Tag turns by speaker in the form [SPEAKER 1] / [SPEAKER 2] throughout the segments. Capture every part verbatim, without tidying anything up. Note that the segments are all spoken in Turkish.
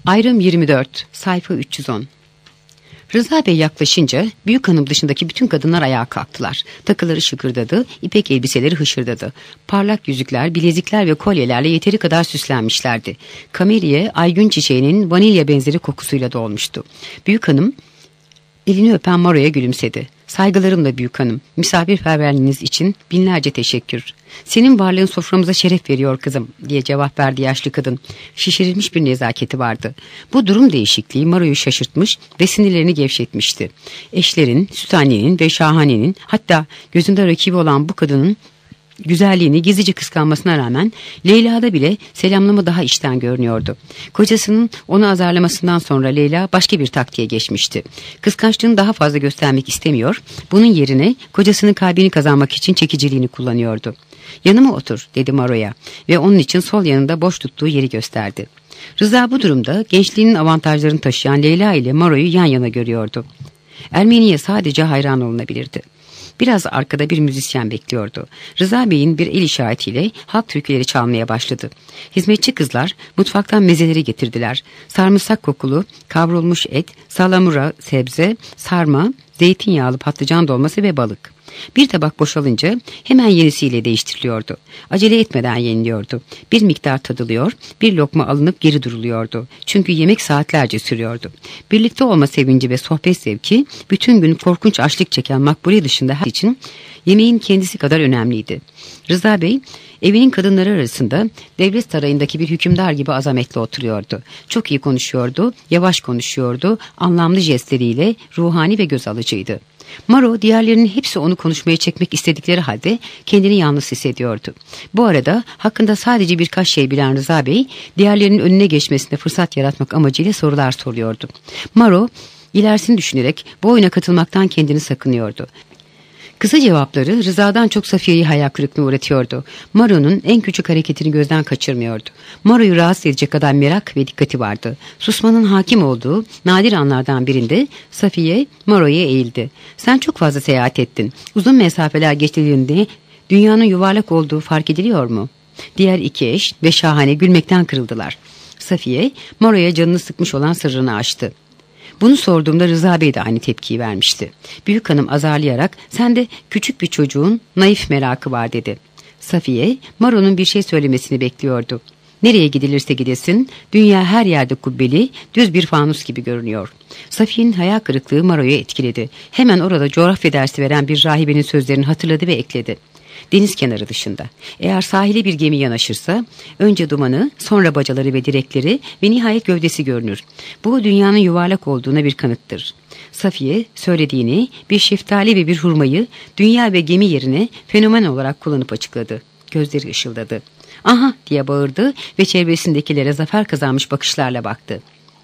[SPEAKER 1] Ayrım yirmi dört, sayfa üç yüz on. Rıza Bey yaklaşınca büyük hanım dışındaki bütün kadınlar ayağa kalktılar. Takıları şıkırdadı, ipek elbiseleri hışırdadı. Parlak yüzükler, bilezikler ve kolyelerle yeteri kadar süslenmişlerdi. Kameriye aygün çiçeğinin vanilya benzeri kokusuyla dolmuştu. Büyük hanım elini öpen Maro'ya gülümsedi. Saygılarımla büyük hanım, misafirperverliğiniz için binlerce teşekkür. Senin varlığın soframıza şeref veriyor kızım diye cevap verdi yaşlı kadın. Şişirilmiş bir nezaketi vardı. Bu durum değişikliği Maro'yu şaşırtmış ve sinirlerini gevşetmişti. Eşlerin, Sütaniye'nin ve Şahane'nin, hatta gözünde rakibi olan bu kadının güzelliğini gizlice kıskanmasına rağmen Leyla'da bile selamlama daha içten görünüyordu. Kocasının onu azarlamasından sonra Leyla başka bir taktiğe geçmişti. Kıskançlığını daha fazla göstermek istemiyor, bunun yerine kocasının kalbini kazanmak için çekiciliğini kullanıyordu. Yanıma otur dedi Maro'ya ve onun için sol yanında boş tuttuğu yeri gösterdi. Rıza bu durumda gençliğinin avantajlarını taşıyan Leyla ile Maro'yu yan yana görüyordu. Ermeni'ye sadece hayran olunabilirdi. Biraz arkada bir müzisyen bekliyordu. Rıza Bey'in bir el işaretiyle halk türküleri çalmaya başladı. Hizmetçi kızlar mutfaktan mezeleri getirdiler. Sarımsak kokulu, kavrulmuş et, salamura, sebze, sarma, zeytinyağlı patlıcan dolması ve balık. Bir tabak boşalınca hemen yenisiyle değiştiriliyordu. Acele etmeden yeniliyordu. Bir miktar tadılıyor, bir lokma alınıp geri duruluyordu. Çünkü yemek saatlerce sürüyordu. Birlikte olma sevinci ve sohbet zevki bütün gün korkunç açlık çeken Makbule dışında her için yemeğin kendisi kadar önemliydi. Rıza Bey evinin kadınları arasında devlet sarayındaki bir hükümdar gibi azametli oturuyordu. Çok iyi konuşuyordu, yavaş konuşuyordu, anlamlı jestleriyle ruhani ve göz alıcıydı. Maro diğerlerinin hepsi onu konuşmaya çekmek istedikleri halde kendini yalnız hissediyordu. Bu arada hakkında sadece birkaç şey bilen Rıza Bey diğerlerinin önüne geçmesine fırsat yaratmak amacıyla sorular soruyordu. Maro ilerisini düşünerek bu oyuna katılmaktan kendini sakınıyordu. Kısa cevapları Rıza'dan çok Safiye'yi hayal kırıklığına uğratıyordu. Maro'nun en küçük hareketini gözden kaçırmıyordu. Maro'yu rahatsız edecek kadar merak ve dikkati vardı. Susmanın hakim olduğu nadir anlardan birinde Safiye Maro'ya eğildi. Sen çok fazla seyahat ettin. Uzun mesafeler geçtiğinde dünyanın yuvarlak olduğu fark ediliyor mu? Diğer iki eş ve Şahane gülmekten kırıldılar. Safiye Maro'ya canını sıkmış olan sırrını açtı. Bunu sorduğumda Rıza Bey de aynı tepkiyi vermişti. Büyük hanım azarlayarak sen de küçük bir çocuğun naif merakı var dedi. Safiye Maro'nun bir şey söylemesini bekliyordu. Nereye gidilirse gidesin dünya her yerde kubbeli düz bir fanus gibi görünüyor. Safiye'nin hayal kırıklığı Maro'yu etkiledi. Hemen orada coğrafya dersi veren bir rahibenin sözlerini hatırladı ve ekledi. Deniz kenarı dışında. Eğer sahile bir gemi yanaşırsa önce dumanı, sonra bacaları ve direkleri ve nihayet gövdesi görünür. Bu dünyanın yuvarlak olduğuna bir kanıttır. Safiye söylediğini bir şeftali ve bir hurmayı dünya ve gemi yerine fenomen olarak kullanıp açıkladı. Gözleri ışıldadı. Aha diye bağırdı ve çevresindekilere zafer kazanmış bakışlarla baktı.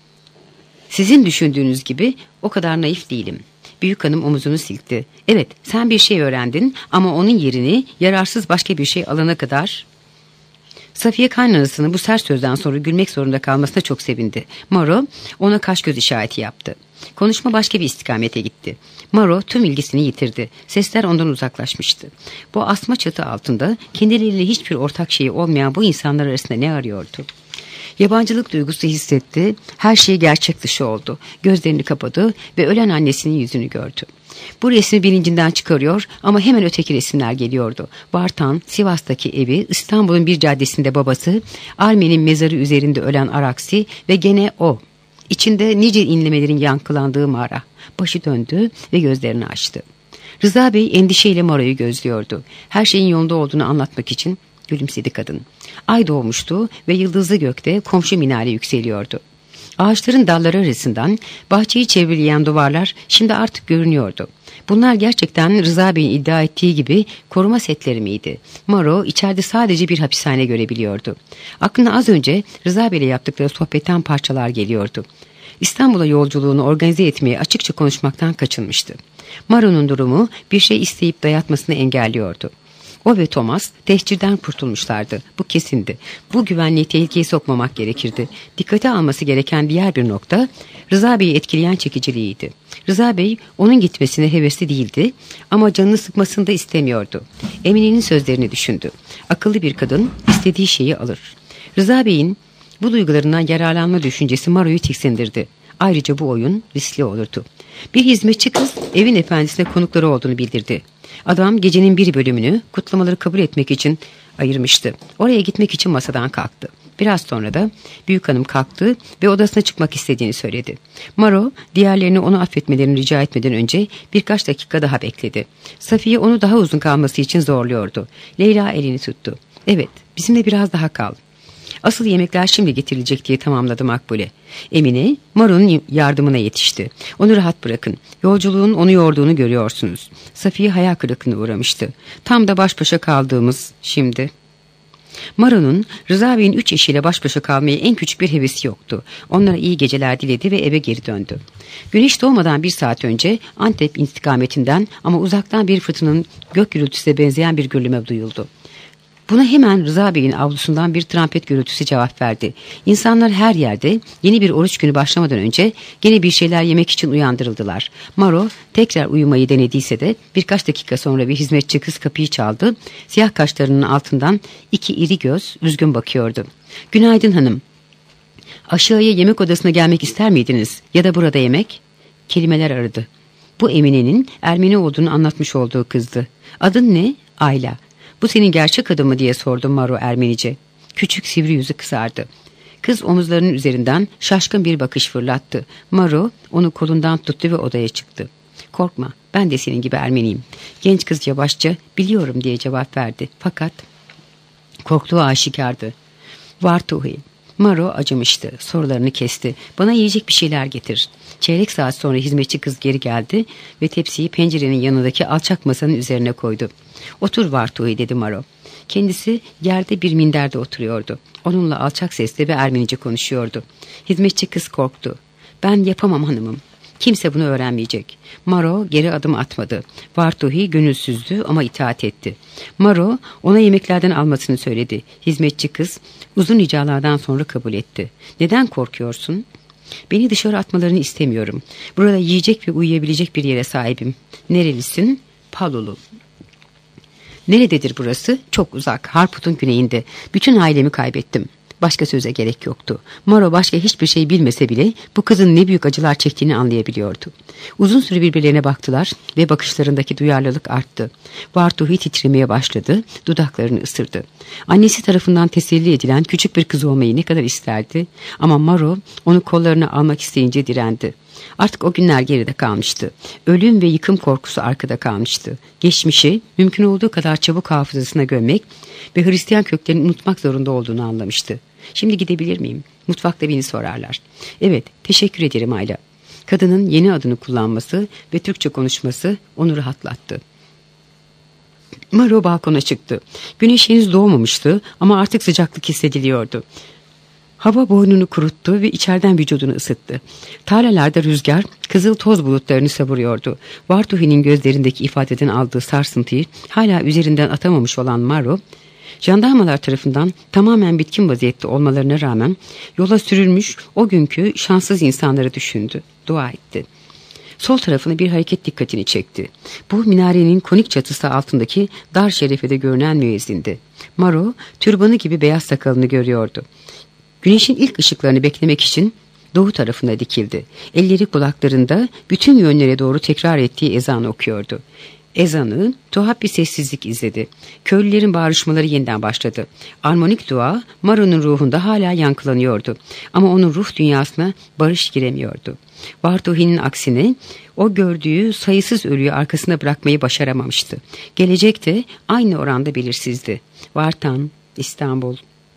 [SPEAKER 1] Sizin düşündüğünüz gibi o kadar naif değilim. Büyük hanım omuzunu silkti. Evet, sen bir şey öğrendin ama onun yerini yararsız başka bir şey alana kadar... Safiye kaynanasının bu sert sözden sonra gülmek zorunda kalmasına çok sevindi. Maro ona kaş göz işareti yaptı. Konuşma başka bir istikamete gitti. Maro tüm ilgisini yitirdi. Sesler ondan uzaklaşmıştı. Bu asma çatı altında kendileriyle hiçbir ortak şeyi olmayan bu insanlar arasında ne arıyordu? Yabancılık duygusu hissetti. Her şey gerçek dışı oldu. Gözlerini kapadı ve ölen annesinin yüzünü gördü. Bu resmi bilincinden çıkarıyor ama hemen öteki resimler geliyordu. Vartan, Sivas'taki evi, İstanbul'un bir caddesinde babası, Armen'in mezarı üzerinde ölen Araksi ve gene o. İçinde nice inlemelerin yankılandığı mağara. Başı döndü ve gözlerini açtı. Rıza Bey endişeyle Maro'yu gözlüyordu. Her şeyin yolunda olduğunu anlatmak için gülümsedi kadın. Ay doğmuştu ve yıldızlı gökte komşu minare yükseliyordu. Ağaçların dalları arasından bahçeyi çevreleyen duvarlar şimdi artık görünüyordu. Bunlar gerçekten Rıza Bey'in iddia ettiği gibi koruma setleri miydi? Maro içeride sadece bir hapishane görebiliyordu. Aklına az önce Rıza Bey'le yaptıkları sohbetten parçalar geliyordu. İstanbul'a yolculuğunu organize etmeye açıkça konuşmaktan kaçınmıştı. Maro'nun durumu bir şey isteyip dayatmasını engelliyordu. O ve Thomas tehcirden kurtulmuşlardı. Bu kesindi. Bu güvenliği tehlikeye sokmamak gerekirdi. Dikkate alması gereken diğer bir nokta Rıza Bey'i etkileyen çekiciliğiydi. Rıza Bey onun gitmesine hevesli değildi ama canını sıkmasını da istemiyordu. Emine'nin sözlerini düşündü. Akıllı bir kadın istediği şeyi alır. Rıza Bey'in Bu duygularından yararlanma düşüncesi Maro'yu tiksindirdi. Ayrıca bu oyun riskli olurdu. Bir hizmetçi kız evin efendisine konukları olduğunu bildirdi. Adam gecenin bir bölümünü kutlamaları kabul etmek için ayırmıştı. Oraya gitmek için masadan kalktı. Biraz sonra da büyük hanım kalktı ve odasına çıkmak istediğini söyledi. Maro diğerlerini onu affetmelerini rica etmeden önce birkaç dakika daha bekledi. Safiye onu daha uzun kalması için zorluyordu. Leyla elini tuttu. Evet, bizimle biraz daha kal. Asıl yemekler şimdi getirilecek diye tamamladı Makbule. Emine Maro'nun yardımına yetişti. Onu rahat bırakın. Yolculuğun onu yorduğunu görüyorsunuz. Safiye hayal kırıklığına uğramıştı. Tam da baş başa kaldığımız şimdi. Maro'nun Rıza Bey'in üç eşiyle baş başa kalmaya en küçük bir hevesi yoktu. Onlara iyi geceler diledi ve eve geri döndü. Güneş doğmadan bir saat önce Antep istikametinden ama uzaktan bir fırtınanın gök gürültüsüne benzeyen bir gürleme duyuldu. Buna hemen Rıza Bey'in avlusundan bir trompet gürültüsü cevap verdi. İnsanlar her yerde yeni bir oruç günü başlamadan önce gene bir şeyler yemek için uyandırıldılar. Maro tekrar uyumayı denediyse de birkaç dakika sonra bir hizmetçi kız kapıyı çaldı. Siyah kaşlarının altından iki iri göz üzgün bakıyordu. "Günaydın hanım. Aşağıya yemek odasına gelmek ister miydiniz? Ya da burada yemek?" Kelimeler aradı. Bu Emine'nin Ermeni olduğunu anlatmış olduğu kızdı. "Adın ne?" "Ayla." "Bu senin gerçek adın mı?" diye sordu Maro Ermenice. Küçük sivri yüzü kızardı. Kız omuzlarının üzerinden şaşkın bir bakış fırlattı. Maro onu kolundan tuttu ve odaya çıktı. "Korkma, ben de senin gibi Ermeniyim." Genç kız yavaşça "Biliyorum" diye cevap verdi. Fakat korktuğu aşikardı. "Vartuhi." Maro acımıştı. Sorularını kesti. "Bana yiyecek bir şeyler getir." Çeyrek saat sonra hizmetçi kız geri geldi ve tepsiyi pencerenin yanındaki alçak masanın üzerine koydu. "Otur Vartuhi" dedi Maro. Kendisi yerde bir minderde oturuyordu. Onunla alçak sesle ve Ermenice konuşuyordu. Hizmetçi kız korktu. "Ben yapamam hanımım. Kimse bunu öğrenmeyecek." Maro geri adım atmadı. Vartuhi gönülsüzdü ama itaat etti. Maro ona yemeklerden almasını söyledi. Hizmetçi kız uzun ricalardan sonra kabul etti. "Neden korkuyorsun?" "Beni dışarı atmalarını istemiyorum. Burada yiyecek ve uyuyabilecek bir yere sahibim." "Nerelisin?" "Palulu." "Nerededir burası?" "Çok uzak, Harput'un güneyinde. Bütün ailemi kaybettim." Başka söze gerek yoktu. Maro başka hiçbir şey bilmese bile bu kızın ne büyük acılar çektiğini anlayabiliyordu. Uzun süre birbirlerine baktılar ve bakışlarındaki duyarlılık arttı. Vartuhi titremeye başladı, dudaklarını ısırdı. Annesi tarafından teselli edilen küçük bir kız olmayı ne kadar isterdi ama Maro onu kollarına almak isteyince direndi. Artık o günler geride kalmıştı. Ölüm ve yıkım korkusu arkada kalmıştı. Geçmişi mümkün olduğu kadar çabuk hafızasına gömmek ve Hristiyan köklerini unutmak zorunda olduğunu anlamıştı. "Şimdi gidebilir miyim? Mutfakta beni sorarlar." "Evet, teşekkür ederim Ayla." Kadının yeni adını kullanması ve Türkçe konuşması onu rahatlattı. Maro balkona çıktı. Güneş henüz doğmamıştı ama artık sıcaklık hissediliyordu. Hava boynunu kuruttu ve içeriden vücudunu ısıttı. Tarlalarda rüzgar kızıl toz bulutlarını savuruyordu. Vartuhi'nin gözlerindeki ifadeden aldığı sarsıntıyı hala üzerinden atamamış olan Maro, jandarmalar tarafından tamamen bitkin vaziyette olmalarına rağmen yola sürülmüş o günkü şanssız insanları düşündü, dua etti. Sol tarafına bir hareket dikkatini çekti. Bu minarenin konik çatısı altındaki dar şerefede görünen müezzindi. Maro türbanı gibi beyaz sakalını görüyordu. Güneşin ilk ışıklarını beklemek için doğu tarafına dikildi. Elleri kulaklarında bütün yönlere doğru tekrar ettiği ezanı okuyordu. Ezanı tuhaf bir sessizlik izledi. Köylülerin bağırışmaları yeniden başladı. Armonik dua Maro'nun ruhunda hala yankılanıyordu. Ama onun ruh dünyasına barış giremiyordu. Vartuhi'nin aksine o gördüğü sayısız ölüyü arkasına bırakmayı başaramamıştı. Gelecek de aynı oranda belirsizdi. Vartan, İstanbul.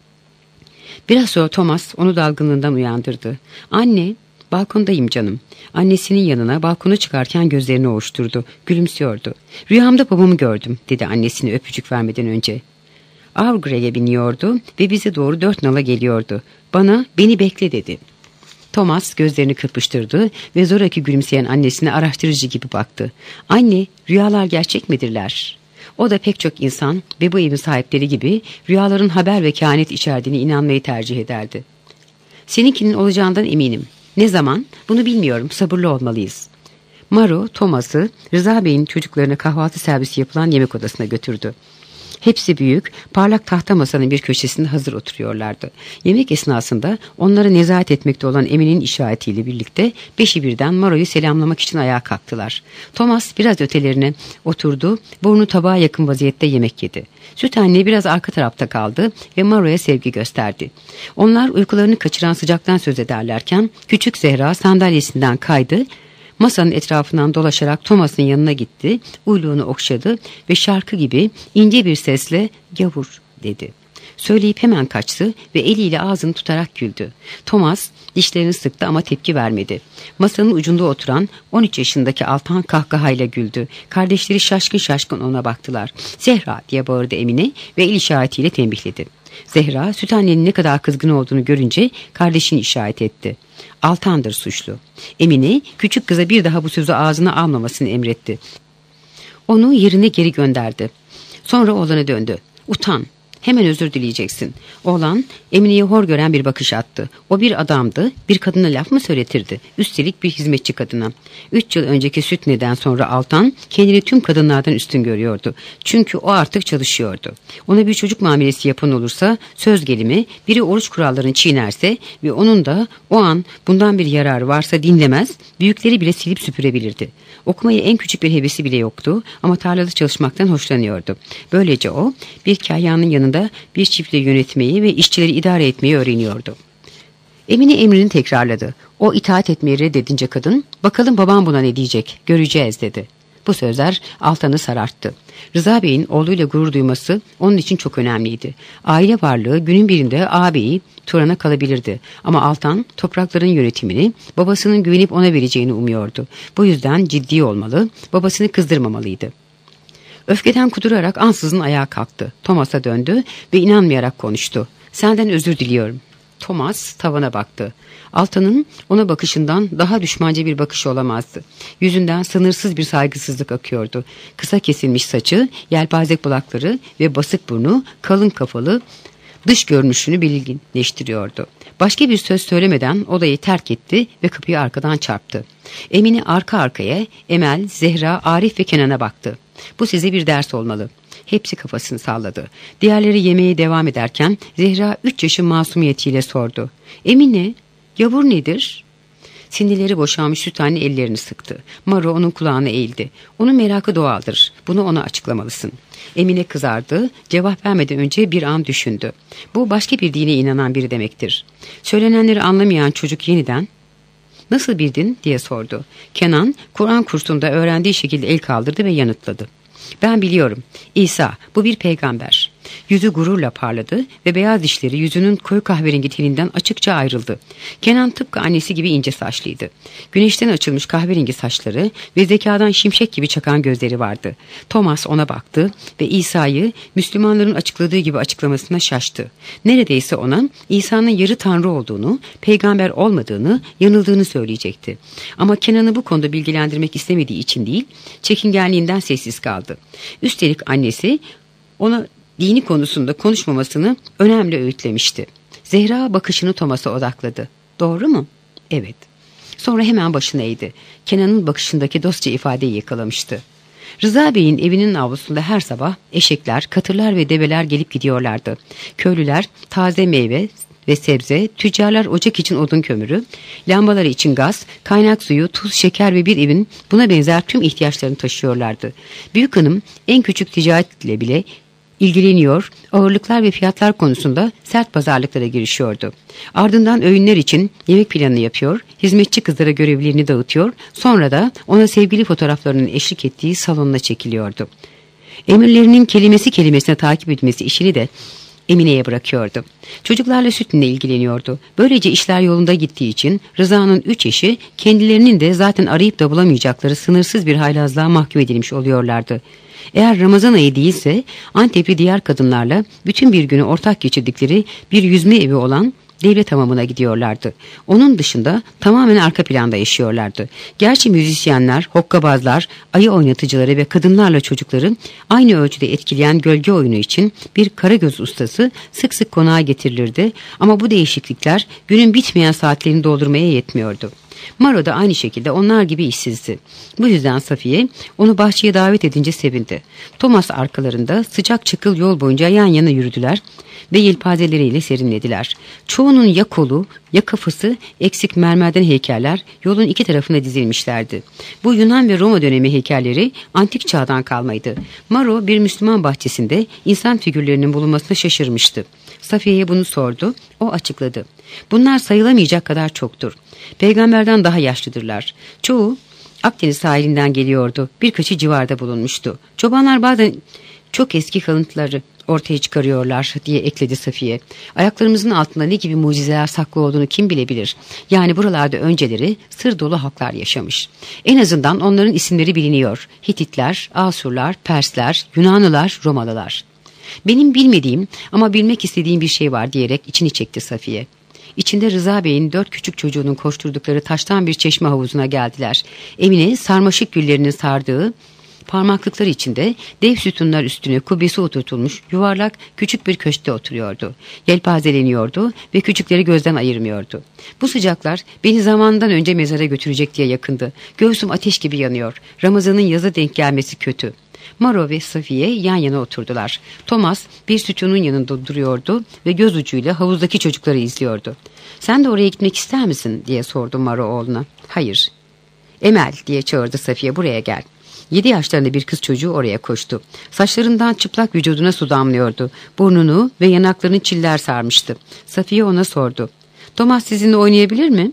[SPEAKER 1] Biraz sonra Thomas onu dalgınlığından uyandırdı. "Anne, balkondayım canım." Annesinin yanına balkona çıkarken gözlerini ovuşturdu. Gülümsüyordu. "Rüyamda babamı gördüm," dedi annesine öpücük vermeden önce. Avgre'ye biniyordu ve bize doğru dört nala geliyordu. "Bana beni bekle," dedi. Thomas gözlerini kırpıştırdı ve zoraki gülümseyen annesine araştırıcı gibi baktı. "Anne, rüyalar gerçek midirler?" O da pek çok insan ve bu evin sahipleri gibi rüyaların haber ve kehanet içerdiğine inanmayı tercih ederdi. "Seninkinin olacağından eminim. Ne zaman? Bunu bilmiyorum. Sabırlı olmalıyız." Maro, Thomas'ı Rıza Bey'in çocuklarına kahvaltı servisi yapılan yemek odasına götürdü. Hepsi büyük, parlak tahta masanın bir köşesinde hazır oturuyorlardı. Yemek esnasında onlara nezaret etmekte olan Emine'nin işaretiyle birlikte beşi birden Maro'yu selamlamak için ayağa kalktılar. Thomas biraz ötelerine oturdu, burnu tabağa yakın vaziyette yemek yedi. Süt anne biraz arka tarafta kaldı ve Maro'ya sevgi gösterdi. Onlar uykularını kaçıran sıcaktan söz ederlerken küçük Zehra sandalyesinden kaydı, masanın etrafından dolaşarak Thomas'ın yanına gitti, uyluğunu okşadı ve şarkı gibi ince bir sesle "Gavur" dedi. Söyleyip hemen kaçtı ve eliyle ağzını tutarak güldü. Thomas dişlerini sıktı ama tepki vermedi. Masanın ucunda oturan on üç yaşındaki Altan kahkahayla güldü. Kardeşleri şaşkın şaşkın ona baktılar. "Zehra" diye bağırdı Emine ve el işaretiyle tembihledi. Zehra süt annenin ne kadar kızgın olduğunu görünce kardeşini işaret etti. Altan'dır suçlu. Emine küçük kıza bir daha bu sözü ağzına almamasını emretti. Onu yerine geri gönderdi. Sonra oğlana döndü. "Utan. Hemen özür dileyeceksin." Oğlan Emine'yi hor gören bir bakış attı. O bir adamdı, bir kadına laf mı söyletirdi? Üstelik bir hizmetçi kadına. Üç yıl önceki süt neden sonra Altan kendini tüm kadınlardan üstün görüyordu. Çünkü o artık çalışıyordu. Ona bir çocuk muamelesi yapan olursa, söz gelimi biri oruç kurallarını çiğnerse ve onun da o an bundan bir yararı varsa dinlemez, büyükleri bile silip süpürebilirdi. Okumaya en küçük bir hevesi bile yoktu ama tarlada çalışmaktan hoşlanıyordu. Böylece o bir kahyanın yanında bir çiftliği yönetmeyi ve işçileri idare etmeyi öğreniyordu. Emine emrini tekrarladı. O itaat etmeyi reddedince kadın, "Bakalım babam buna ne diyecek, göreceğiz" dedi. Bu sözler Altan'ı sararttı. Rıza Bey'in oğluyla gurur duyması onun için çok önemliydi. Aile varlığı günün birinde ağabeyi Turan'a kalabilirdi. Ama Altan toprakların yönetimini babasının güvenip ona vereceğini umuyordu. Bu yüzden ciddi olmalı, babasını kızdırmamalıydı. Öfkeden kudurarak ansızın ayağa kalktı. Thomas'a döndü ve inanmayarak konuştu. "Senden özür diliyorum." Thomas tavana baktı. Altan'ın ona bakışından daha düşmanca bir bakışı olamazdı. Yüzünden sınırsız bir saygısızlık akıyordu. Kısa kesilmiş saçı, yelpaze kulakları ve basık burnu kalın kafalı dış görünüşünü belirginleştiriyordu. Başka bir söz söylemeden odayı terk etti ve kapıyı arkadan çarptı. Emine arka arkaya Emel, Zehra, Arif ve Kenan'a baktı. "Bu size bir ders olmalı." Hepsi kafasını salladı. Diğerleri yemeğe devam ederken Zehra üç yaşın masumiyetiyle sordu. "Emine, gavur nedir?" Sinirleri boşalmış süt anne ellerini sıktı. Maro onun kulağına eğildi. "Onun merakı doğaldır. Bunu ona açıklamalısın." Emine kızardı. Cevap vermeden önce bir an düşündü. Bu başka bir dine inanan biri demektir. Söylenenleri anlamayan çocuk yeniden "Nasıl bir din?" diye sordu. Kenan Kur'an kursunda öğrendiği şekilde el kaldırdı ve yanıtladı. "Ben biliyorum. İsa, bu bir peygamber." Yüzü gururla parladı ve beyaz dişleri yüzünün koyu kahverengi teninden açıkça ayrıldı. Kenan tıpkı annesi gibi ince saçlıydı. Güneşten açılmış kahverengi saçları ve zekadan şimşek gibi çakan gözleri vardı. Thomas ona baktı ve İsa'yı Müslümanların açıkladığı gibi açıklamasına şaştı. Neredeyse ona İsa'nın yarı tanrı olduğunu, peygamber olmadığını, yanıldığını söyleyecekti. Ama Kenan'ı bu konuda bilgilendirmek istemediği için değil, çekingenliğinden sessiz kaldı. Üstelik annesi ona dini konusunda konuşmamasını önemli öğütlemişti. Zehra bakışını Thomas'a odakladı. "Doğru mu?" "Evet." Sonra hemen başını eğdi. Kenan'ın bakışındaki dostça ifadeyi yakalamıştı. Rıza Bey'in evinin avlusunda her sabah eşekler, katırlar ve develer gelip gidiyorlardı. Köylüler taze meyve ve sebze, tüccarlar ocak için odun kömürü, lambaları için gaz, kaynak suyu, tuz, şeker ve bir evin buna benzer tüm ihtiyaçlarını taşıyorlardı. Büyük hanım en küçük ticaretle bile ilgileniyor, ağırlıklar ve fiyatlar konusunda sert pazarlıklara girişiyordu. Ardından öğünler için yemek planı yapıyor, hizmetçi kızlara görevlerini dağıtıyor, sonra da ona sevgili fotoğraflarının eşlik ettiği salonuna çekiliyordu. Emirlerinin kelimesi kelimesine takip etmesi işini de Emine'ye bırakıyordu. Çocuklarla sütünle ilgileniyordu. Böylece işler yolunda gittiği için Rıza'nın üç eşi kendilerinin de zaten arayıp da bulamayacakları sınırsız bir haylazlığa mahkum edilmiş oluyorlardı. Eğer Ramazan ayı değilse Antepli diğer kadınlarla bütün bir günü ortak geçirdikleri bir yüzme evi olan devlet hamamına gidiyorlardı. Onun dışında tamamen arka planda yaşıyorlardı. Gerçi müzisyenler, hokkabazlar, ayı oynatıcıları ve kadınlarla çocukları aynı ölçüde etkileyen gölge oyunu için bir karagöz ustası sık sık konağa getirilirdi ama bu değişiklikler günün bitmeyen saatlerini doldurmaya yetmiyordu. Maro da aynı şekilde onlar gibi işsizdi. Bu yüzden Safiye onu bahçeye davet edince sevindi. Thomas arkalarında sıcak çakıl yol boyunca yan yana yürüdüler ve yelpazeleriyle serinlediler. Çoğunun ya kolu ya kafası eksik mermerden heykeller yolun iki tarafına dizilmişlerdi. Bu Yunan ve Roma dönemi heykelleri antik çağdan kalmaydı. Maro bir Müslüman bahçesinde insan figürlerinin bulunmasına şaşırmıştı. Safiye'ye bunu sordu, o açıkladı. Bunlar sayılamayacak kadar çoktur. Peygamberden daha yaşlıdırlar. Çoğu Akdeniz sahilinden geliyordu. Birkaçı civarda bulunmuştu. Çobanlar bazen çok eski kalıntıları ortaya çıkarıyorlar diye ekledi Safiye. Ayaklarımızın altında ne gibi mucizeler saklı olduğunu kim bilebilir? Yani buralarda önceleri sır dolu halklar yaşamış. En azından onların isimleri biliniyor. Hititler, Asurlar, Persler, Yunanlılar, Romalılar. Benim bilmediğim ama bilmek istediğim bir şey var diyerek içini çekti Safiye. İçinde Rıza Bey'in dört küçük çocuğunun koşturdukları taştan bir çeşme havuzuna geldiler. Emine sarmaşık güllerinin sardığı parmaklıkları içinde dev sütunlar üstüne kubbesi oturtulmuş yuvarlak küçük bir köşkte oturuyordu. Yelpazeleniyordu ve küçükleri gözden ayırmıyordu. Bu sıcaklar beni zamandan önce mezara götürecek diye yakındı. Göğsüm ateş gibi yanıyor. Ramazan'ın yaza denk gelmesi kötü. Maro ve Safiye yan yana oturdular. Thomas bir sütunun yanında duruyordu ve göz ucuyla havuzdaki çocukları izliyordu. "Sen de oraya gitmek ister misin?" diye sordu Maro oğluna. "Hayır." "Emel," diye çağırdı Safiye, "buraya gel." Yedi yaşlarında bir kız çocuğu oraya koştu. Saçlarından çıplak vücuduna su damlıyordu. Burnunu ve yanaklarını çiller sarmıştı. Safiye ona sordu. "Thomas sizinle oynayabilir mi?"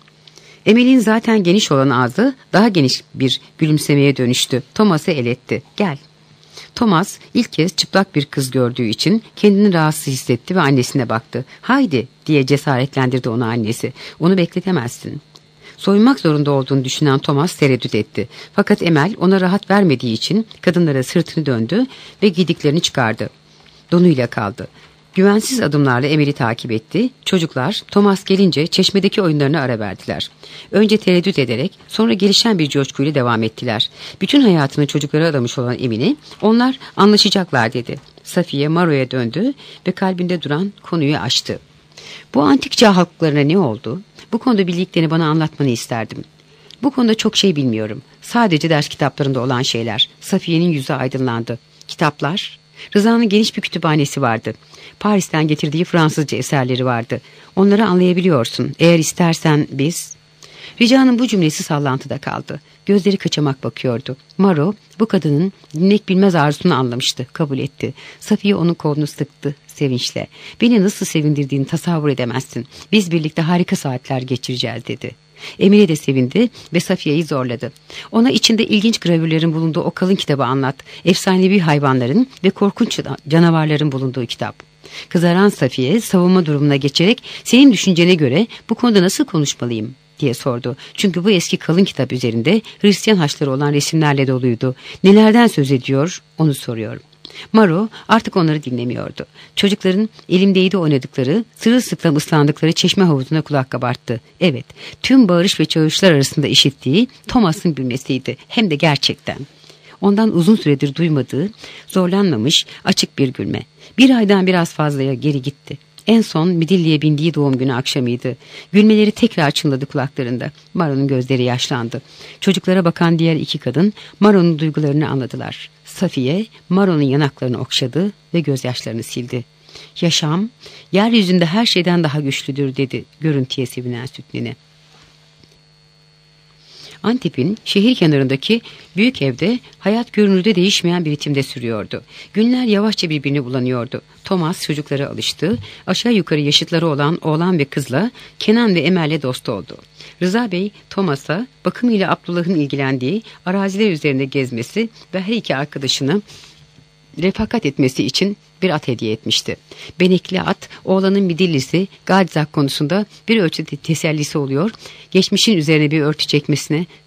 [SPEAKER 1] Emel'in zaten geniş olan ağzı daha geniş bir gülümsemeye dönüştü. Thomas'ı el etti. "Gel." Thomas ilk kez çıplak bir kız gördüğü için kendini rahatsız hissetti ve annesine baktı. "Haydi," diye cesaretlendirdi onu annesi. "Onu bekletemezsin." Soyunmak zorunda olduğunu düşünen Thomas tereddüt etti. Fakat Emel ona rahat vermediği için kadınlara sırtını döndü ve giydiklerini çıkardı. Donuyla kaldı. Güvensiz adımlarla Emel'i takip etti. Çocuklar Thomas gelince çeşmedeki oyunlarına ara verdiler. Önce tereddüt ederek sonra gelişen bir coşkuyla devam ettiler. Bütün hayatını çocuklara adamış olan Emine onlar anlaşacaklar dedi. Safiye Maro'ya döndü ve kalbinde duran konuyu açtı. "Bu antik çağ halklarına ne oldu? Bu konuda bildiklerini bana anlatmanı isterdim." "Bu konuda çok şey bilmiyorum. Sadece ders kitaplarında olan şeyler." Safiye'nin yüzü aydınlandı. "Kitaplar?" Rıza'nın geniş bir kütüphanesi vardı. Paris'ten getirdiği Fransızca eserleri vardı. "Onları anlayabiliyorsun. Eğer istersen biz..." Rica'nın bu cümlesi sallantıda kaldı. Gözleri kaçamak bakıyordu. Maro bu kadının dinmek bilmez arzusunu anlamıştı. Kabul etti. Safiye onun kolunu sıktı sevinçle. "Beni nasıl sevindirdiğini tasavvur edemezsin. Biz birlikte harika saatler geçireceğiz," dedi. Emine de sevindi ve Safiye'yi zorladı. "Ona içinde ilginç gravürlerin bulunduğu o kalın kitabı anlat. Efsanevi hayvanların ve korkunç canavarların bulunduğu kitap." Kızaran Safiye savunma durumuna geçerek "Senin düşüncene göre bu konuda nasıl konuşmalıyım?" diye sordu. Çünkü bu eski kalın kitap üzerinde Hristiyan haçları olan resimlerle doluydu. Nelerden söz ediyor onu soruyorum. Maro artık onları dinlemiyordu. Çocukların elimdeydi oynadıkları, sırılsıklam ıslandıkları çeşme havuzuna kulak kabarttı. Evet, tüm bağırış ve çağrışlar arasında işittiği Thomas'ın gülmesiydi. Hem de gerçekten. Ondan uzun süredir duymadığı, zorlanmamış, açık bir gülme. Bir aydan biraz fazlaya geri gitti. En son Midilli'ye bindiği doğum günü akşamıydı. Gülmeleri tekrar çınladı kulaklarında. Maro'nun gözleri yaşlandı. Çocuklara bakan diğer iki kadın Maro'nun duygularını anladılar. Safiye Maro'nun yanaklarını okşadı ve gözyaşlarını sildi. "Yaşam, yeryüzünde her şeyden daha güçlüdür," dedi görüntüye sevinen Sütnine. Antep'in şehir kenarındaki büyük evde hayat görünürde değişmeyen bir ritimde sürüyordu. Günler yavaşça birbirine bulanıyordu. Thomas çocuklara alıştı. Aşağı yukarı yaşıtları olan oğlan ve kızla Kenan ve Emel'le dost oldu. Rıza Bey Thomas'a bakımıyla Abdullah'ın ilgilendiği araziler üzerinde gezmesi ve her iki arkadaşını refakat etmesi için bir at hediye etmişti. Benekli at oğlanın Midillisi Gadzak konusunda bir ölçüde tesellisi oluyor, geçmişin üzerine bir örtü çekmesine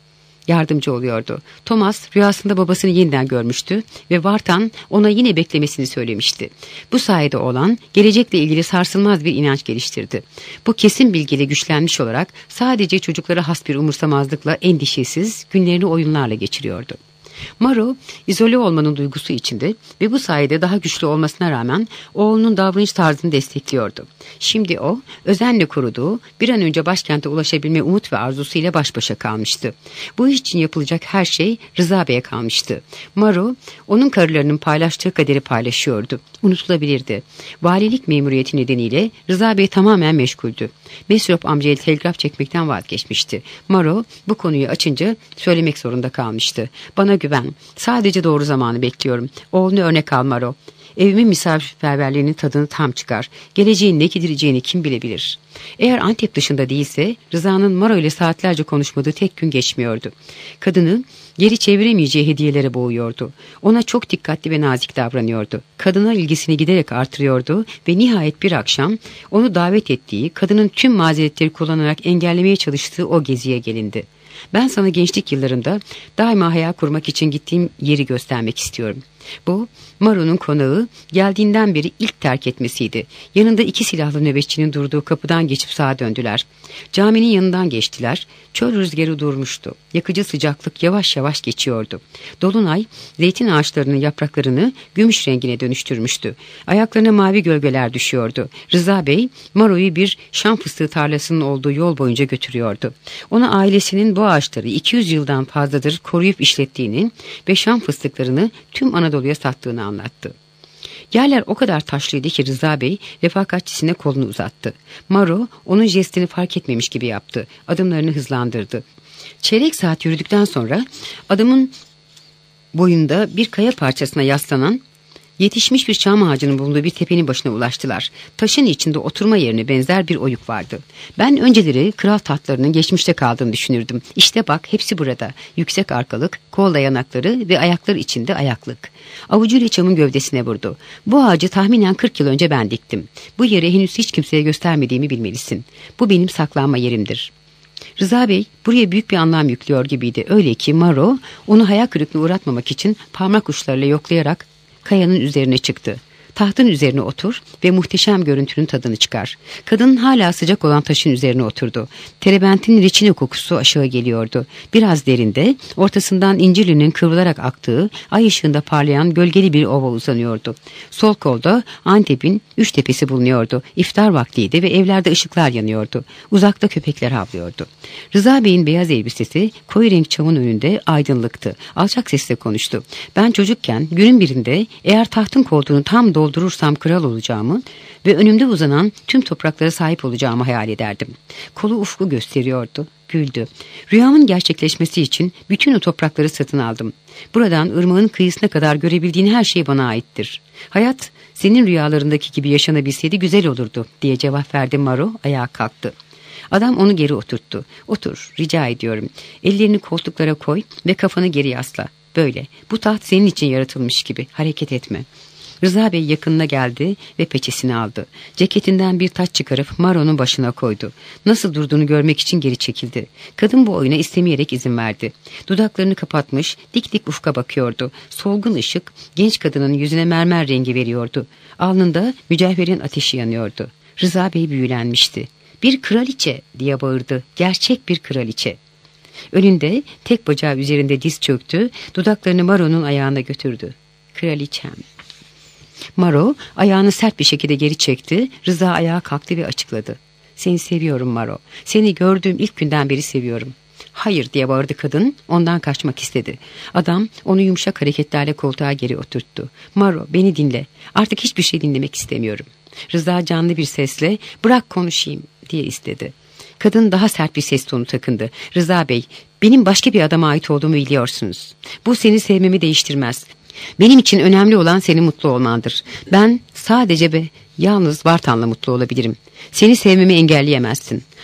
[SPEAKER 1] yardımcı oluyordu. Thomas rüyasında babasını yeniden görmüştü ve Vartan ona yine beklemesini söylemişti. Bu sayede oğlan gelecekle ilgili sarsılmaz bir inanç geliştirdi. Bu kesin bilgiyle güçlenmiş olarak sadece çocuklara has bir umursamazlıkla endişesiz günlerini oyunlarla geçiriyordu. Maro izole olmanın duygusu içinde ve bu sayede daha güçlü olmasına rağmen oğlunun davranış tarzını destekliyordu. Şimdi o özenle koruduğu bir an önce başkente ulaşabilme umut ve arzusuyla baş başa kalmıştı. Bu iş için yapılacak her şey Rıza Bey'e kalmıştı. Maro onun karılarının paylaştığı kaderi paylaşıyordu. Unutulabilirdi. Valilik memuriyeti nedeniyle Rıza Bey tamamen meşguldü. Mesrop amcaya telgraf çekmekten vazgeçmişti. Maro bu konuyu açınca söylemek zorunda kalmıştı. Bana güven. Sadece doğru zamanı bekliyorum. Oğlunu örnek al Maro. Evimin misafirperverliğinin tadını tam çıkar. Geleceğin ne getireceğini kim bilebilir. Eğer Antep dışında değilse Rıza'nın Maro ile saatlerce konuşmadığı tek gün geçmiyordu. Kadını geri çeviremeyeceği hediyelere boğuyordu. Ona çok dikkatli ve nazik davranıyordu. Kadına ilgisini giderek artırıyordu ve nihayet bir akşam onu davet ettiği, kadının tüm mazeretleri kullanarak engellemeye çalıştığı o geziye gelindi. Ben sana gençlik yıllarında daima hayal kurmak için gittiğim yeri göstermek istiyorum. Bu, Maro'nun konağı geldiğinden beri ilk terk etmesiydi. Yanında iki silahlı nöbetçinin durduğu kapıdan geçip sağa döndüler. Caminin yanından geçtiler. Çöl rüzgarı durmuştu. Yakıcı sıcaklık yavaş yavaş geçiyordu. Dolunay, zeytin ağaçlarının yapraklarını gümüş rengine dönüştürmüştü. Ayaklarına mavi gölgeler düşüyordu. Rıza Bey, Maro'yu bir şam fıstığı tarlasının olduğu yol boyunca götürüyordu. Ona ailesinin bu ağaçları iki yüz yıldan fazladır koruyup işlettiğini ve şam fıstıklarını tüm Anadolu'ya sattığını anlattı. Yerler o kadar taşlıydı ki Rıza Bey refakatçisine kolunu uzattı. Maro onun jestini fark etmemiş gibi yaptı. Adımlarını hızlandırdı. Çeyrek saat yürüdükten sonra adamın boyunda bir kaya parçasına yaslanan yetişmiş bir çam ağacının bulunduğu bir tepenin başına ulaştılar. Taşın içinde oturma yerine benzer bir oyuk vardı. Ben önceleri kral tahtlarının geçmişte kaldığını düşünürdüm. İşte bak hepsi burada. Yüksek arkalık, kol dayanakları ve ayaklar içinde ayaklık. Avucuyla çamın gövdesine vurdu. Bu ağacı tahminen kırk yıl önce ben diktim. Bu yeri henüz hiç kimseye göstermediğimi bilmelisin. Bu benim saklanma yerimdir. Rıza Bey buraya büyük bir anlam yüklüyor gibiydi. Öyle ki Maro onu hayal kırıklığına uğratmamak için parmak uçlarıyla yoklayarak kayanın üzerine çıktı. Tahtın üzerine otur ve muhteşem görüntünün tadını çıkar. Kadın hala sıcak olan taşın üzerine oturdu. Terebentin reçine kokusu aşağı geliyordu. Biraz derinde, ortasından İncirli'nin kıvrılarak aktığı, ay ışığında parlayan gölgeli bir ova uzanıyordu. Sol kolda Antep'in üç tepesi bulunuyordu. İftar vaktiydi ve evlerde ışıklar yanıyordu. Uzakta köpekler havlıyordu. Rıza Bey'in beyaz elbisesi koyu renk çamın önünde aydınlıktı. Alçak sesle konuştu. Ben çocukken günün birinde eğer tahtın koltuğunu tam doldurursam kral olacağımı ve önümde uzanan tüm topraklara sahip olacağımı hayal ederdim. Kolu ufku gösteriyordu. Güldü. Rüyamın gerçekleşmesi için bütün o toprakları satın aldım. Buradan ırmağın kıyısına kadar görebildiğin her şey bana aittir. Hayat senin rüyalarındaki gibi yaşanabilseydi güzel olurdu diye cevap verdi Maro. Ayağa kalktı. Adam onu geri oturttu. Otur, rica ediyorum. Ellerini koltuklara koy ve kafanı geri yasla. Böyle. Bu taht senin için yaratılmış gibi. Hareket etme. Rıza Bey yakınına geldi ve peçesini aldı. Ceketinden bir taç çıkarıp Maro'nun başına koydu. Nasıl durduğunu görmek için geri çekildi. Kadın bu oyuna istemeyerek izin verdi. Dudaklarını kapatmış, dik dik ufka bakıyordu. Solgun ışık genç kadının yüzüne mermer rengi veriyordu. Alnında mücevherin ateşi yanıyordu. Rıza Bey büyülenmişti. Bir kraliçe diye bağırdı. Gerçek bir kraliçe. Önünde tek bacağı üzerinde diz çöktü. Dudaklarını Maro'nun ayağına götürdü. Kraliçem. Maro ayağını sert bir şekilde geri çekti. Rıza ayağa kalktı ve açıkladı. Seni seviyorum Maro. Seni gördüğüm ilk günden beri seviyorum. Hayır diye bağırdı kadın. Ondan kaçmak istedi. Adam onu yumuşak hareketlerle koltuğa geri oturttu. Maro beni dinle. Artık hiçbir şey dinlemek istemiyorum. Rıza canlı bir sesle bırak konuşayım diye istedi. Kadın daha sert bir ses tonu takındı. Rıza Bey, benim başka bir adama ait olduğumu biliyorsunuz. Bu seni sevmemi değiştirmez. Benim için önemli olan senin mutlu olmandır. Ben sadece ve yalnız Vartan'la mutlu olabilirim. Seni sevmemi engelleyemezsin.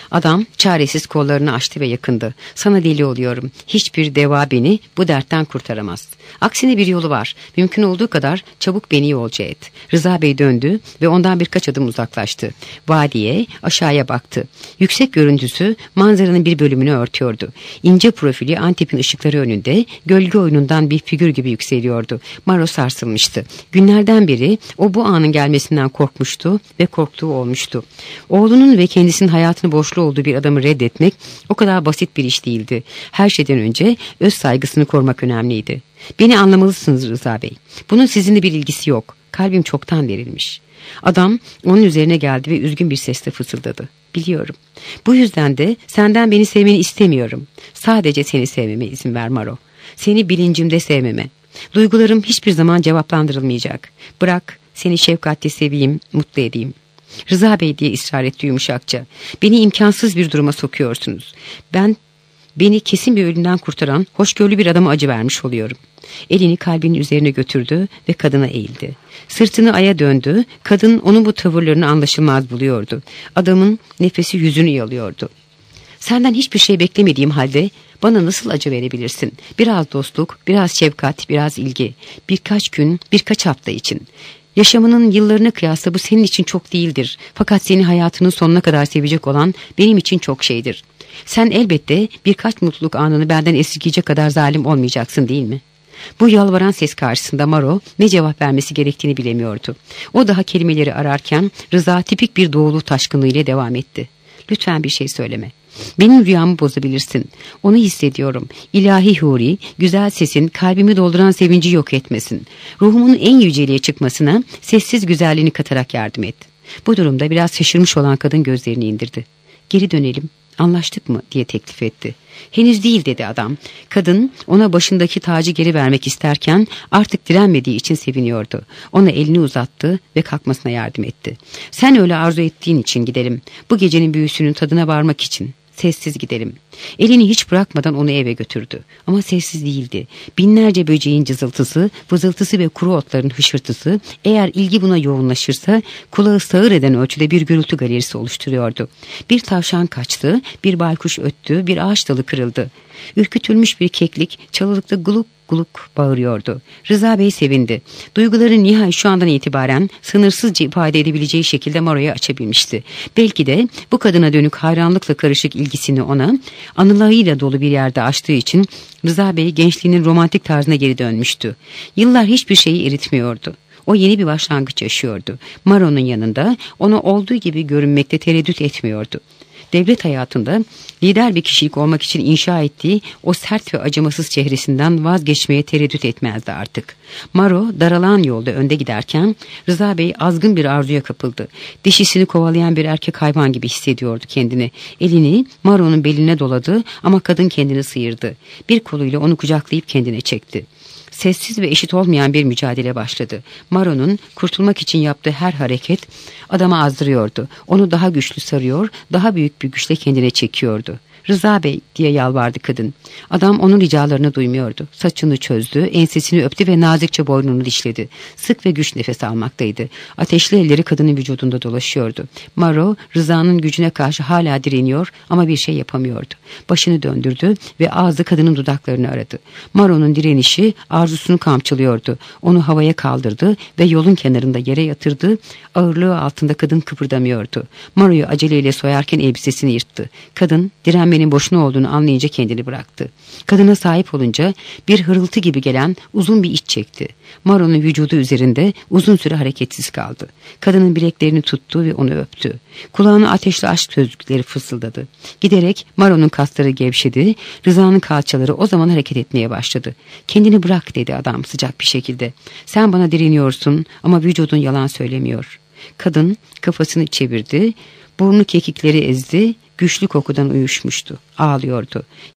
[SPEAKER 1] Adam çaresiz kollarını açtı ve yakındı. Sana deli oluyorum. Hiçbir deva beni bu dertten kurtaramaz. Aksine bir yolu var. Mümkün olduğu kadar çabuk beni yolcu et. Rıza Bey döndü ve ondan birkaç adım uzaklaştı. Vadiye, aşağıya baktı. Yüksek görüntüsü manzaranın bir bölümünü örtüyordu. İnce profili Antep'in ışıkları önünde gölge oyunundan bir figür gibi yükseliyordu. Maro sarsılmıştı. Günlerden beri o bu anın gelmesinden korkmuştu ve korktuğu olmuştu. Oğlunun ve kendisinin hayatını borçlu olduğu bir adamı reddetmek o kadar basit bir iş değildi. Her şeyden önce öz saygısını korumak önemliydi. Beni anlamalısınız Rıza Bey. Bunun sizinle bir ilgisi yok. Kalbim çoktan verilmiş. Adam onun üzerine geldi ve üzgün bir sesle fısıldadı. Biliyorum. Bu yüzden de senden beni sevmeni istemiyorum. Sadece seni sevmeme izin ver Maro. Seni bilincimde sevmeme. Duygularım hiçbir zaman cevaplandırılmayacak. Bırak seni şefkatle seveyim, mutlu edeyim. Rıza Bey diye ısrar etti yumuşakça. Beni imkansız bir duruma sokuyorsunuz. Ben beni kesin bir ölümden kurtaran hoşgörülü bir adama acı vermiş oluyorum. Elini kalbinin üzerine götürdü ve kadına eğildi. Sırtını aya döndü. Kadın onun bu tavırlarını anlaşılmaz buluyordu. Adamın nefesi yüzünü yalıyordu. Senden hiçbir şey beklemediğim halde bana nasıl acı verebilirsin? Biraz dostluk, biraz şefkat, biraz ilgi. Birkaç gün, birkaç hafta için. Yaşamının yıllarına kıyasla bu senin için çok değildir. Fakat seni hayatının sonuna kadar sevecek olan benim için çok şeydir. Sen elbette birkaç mutluluk anını benden esirgeyecek kadar zalim olmayacaksın değil mi? Bu yalvaran ses karşısında Maro ne cevap vermesi gerektiğini bilemiyordu. O daha kelimeleri ararken Rıza tipik bir doğulu taşkınlığıyla devam etti. Lütfen bir şey söyleme. Benim rüyamı bozabilirsin. Onu hissediyorum. İlahi huri, güzel sesin kalbimi dolduran sevinci yok etmesin. Ruhumun en yüceliğe çıkmasına sessiz güzelliğini katarak yardım et. Bu durumda biraz şaşırmış olan kadın gözlerini indirdi. Geri dönelim. Anlaştık mı diye teklif etti. Henüz değil dedi adam. Kadın ona başındaki tacı geri vermek isterken artık direnmediği için seviniyordu. Ona elini uzattı ve kalkmasına yardım etti. Sen öyle arzu ettiğin için gidelim. Bu gecenin büyüsünün tadına varmak için. Sessiz gidelim. Elini hiç bırakmadan onu eve götürdü. Ama sessiz değildi. Binlerce böceğin cızıltısı, vızıltısı ve kuru otların hışırtısı, eğer ilgi buna yoğunlaşırsa kulağı sağır eden ölçüde bir gürültü galerisi oluşturuyordu. Bir tavşan kaçtı, bir baykuş öttü, bir ağaç dalı kırıldı. Ürkütülmüş bir keklik çalılıkta guluk guluk bağırıyordu. Rıza Bey sevindi. Duyguları nihayet şu andan itibaren sınırsızca ifade edebileceği şekilde Maro'ya açabilmişti. Belki de bu kadına dönük hayranlıkla karışık ilgisini ona anılarıyla dolu bir yerde açtığı için Rıza Bey gençliğinin romantik tarzına geri dönmüştü. Yıllar hiçbir şeyi eritmiyordu. O yeni bir başlangıç yaşıyordu. Maro'nun yanında ona olduğu gibi görünmekte tereddüt etmiyordu. Devlet hayatında lider bir kişilik olmak için inşa ettiği o sert ve acımasız çehresinden vazgeçmeye tereddüt etmezdi artık. Maro daralan yolda önde giderken Rıza Bey azgın bir arzuya kapıldı. Dişisini kovalayan bir erkek hayvan gibi hissediyordu kendini. Elini Maro'nun beline doladı ama kadın kendini sıyırdı. Bir koluyla onu kucaklayıp kendine çekti. Sessiz ve eşit olmayan bir mücadele başladı. Maro'nun kurtulmak için yaptığı her hareket adamı azdırıyordu. Onu daha güçlü sarıyor, daha büyük bir güçle kendine çekiyordu. Rıza Bey diye yalvardı kadın. Adam onun ricalarını duymuyordu. Saçını çözdü, ensesini öptü ve nazikçe boynunu dişledi. Sık ve güç nefes almaktaydı. Ateşli elleri kadının vücudunda dolaşıyordu. Maro Rıza'nın gücüne karşı hala direniyor ama bir şey yapamıyordu. Başını döndürdü ve ağzı kadının dudaklarını aradı. Maro'nun direnişi arzusunu kamçılıyordu. Onu havaya kaldırdı ve yolun kenarında yere yatırdı. Ağırlığı altında kadın kıpırdamıyordu. Maro'yu aceleyle soyarken elbisesini yırttı. Kadın direnmenin boşuna olduğunu anlayınca kendini bıraktı. Kadına sahip olunca bir hırıltı gibi gelen uzun bir iç çekti. Maro'nun vücudu üzerinde uzun süre hareketsiz kaldı. Kadının bileklerini tuttu ve onu öptü. Kulağına ateşli aşk sözcükleri fısıldadı. Giderek Maro'nun kasları gevşedi. Rıza'nın kalçaları o zaman hareket etmeye başladı. Kendini bırak dedi adam sıcak bir şekilde. Sen bana direniyorsun ama vücudun yalan söylemiyor. Kadın kafasını çevirdi. Burnu kekikleri ezdi. Güçlü kokudan uyuşmuştu. Ağlıyordu.